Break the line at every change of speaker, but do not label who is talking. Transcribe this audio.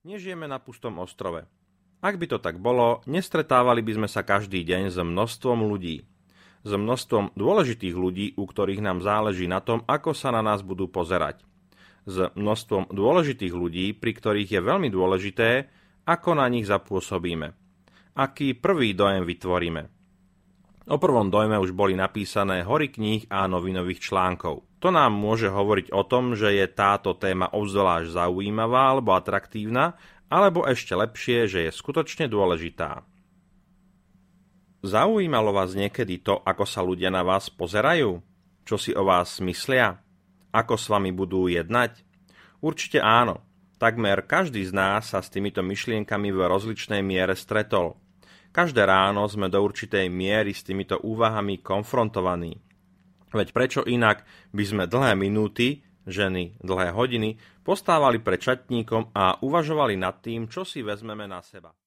Nežijeme na pustom ostrove. Ak by to tak bolo, nestretávali by sme sa každý deň s množstvom ľudí. S množstvom dôležitých ľudí, u ktorých nám záleží na tom, ako sa na nás budú pozerať. S množstvom dôležitých ľudí, pri ktorých je veľmi dôležité, ako na nich zapôsobíme. Aký prvý dojem vytvoríme. O prvom dojme už boli napísané hory kníh a novinových článkov. To nám môže hovoriť o tom, že je táto téma obzvlášť zaujímavá alebo atraktívna, alebo ešte lepšie, že je skutočne dôležitá. Zaujímalo vás niekedy to, ako sa ľudia na vás pozerajú? Čo si o vás myslia? Ako s vami budú jednať? Určite áno. Takmer každý z nás sa s týmito myšlienkami v rozličnej miere stretol. Každé ráno sme do určitej miery s týmito úvahami konfrontovaní. Veď prečo inak by sme dlhé minúty, ženy dlhé hodiny, postávali pred šatníkom a uvažovali nad tým, čo si vezmeme na seba.